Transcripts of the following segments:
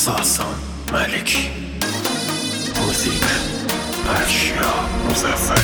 ساسان ملکی. موزیک اشیا مظفری.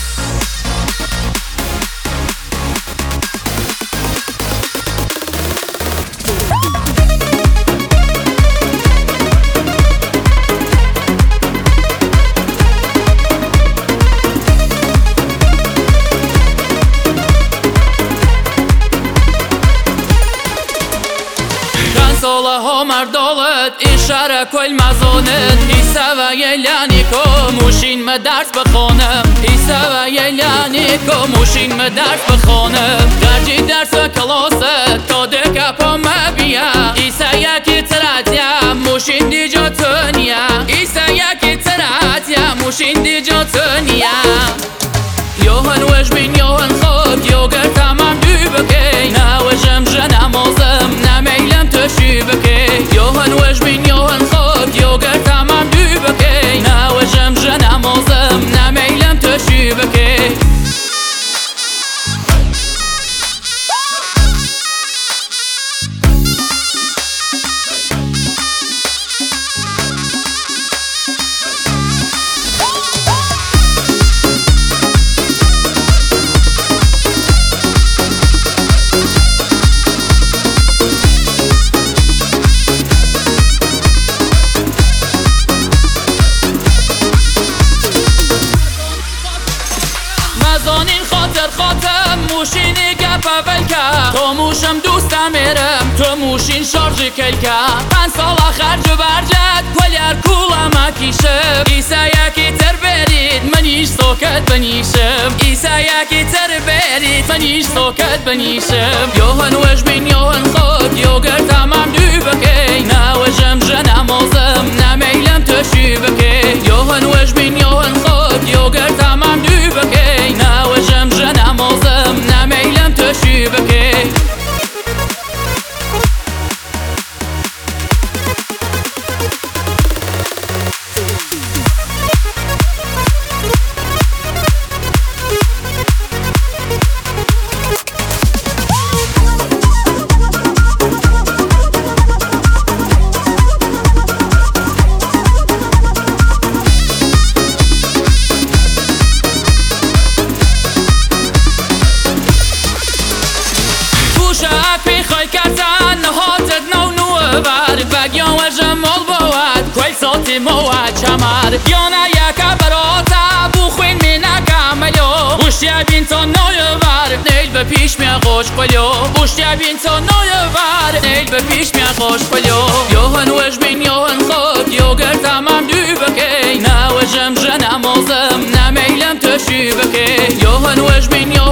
صلاح مردالت اشاره کل مزانت ایسا و یلانی که موشین ما درس بخونم ایسا و یلانی که موشین ما درس بخونم درجی درس و کلاست تا دکا پا ما بیا ایسا یکی تراتیا موشین دی جا تنیا ایسا یکی تراتیا موشین دی جا تنیا یوهن وش بین یوهن خود یوگر تمام دو بکی نوشم جنم آزم نمیلم تشی بکی یوهن وش بین یوهن خود یوگر تمام دو بکی نوشم جنم آزم نمیلم تشی بکی خاطر موشینی گپ اول کرد تو موشم دوستم میرم تو موشین شارژی کل کرد 5 سال خرج و برجت کلیر کولم کیشم ایسا یکی تر برید منیش سوکت بنیشم ایسا یکی تر برید منیش سوکت بنیشم یوهن وش بین یوهن خود یوگر تمام دو بکی نوشم جنم آزم نمیلم تشی بکی یوهن وش بین یوهن خود یوگر تمام دو بکی نوشم جنم آزم نمیلم تشی بکی بگیان و جمال بود کل ساتی مواد چمر یانه یکا براتا بو خوین می نکملو بوشتیا بین تا نایور نیل به پیش می خوش پلو بوشتیا بین تا نایور نیل به پیش می خوش پلو یوهن وش بین یوهن خود یوگر تمام دو بکی نوشم جنم آزم نمیلم تشی بکی یوهن وش بین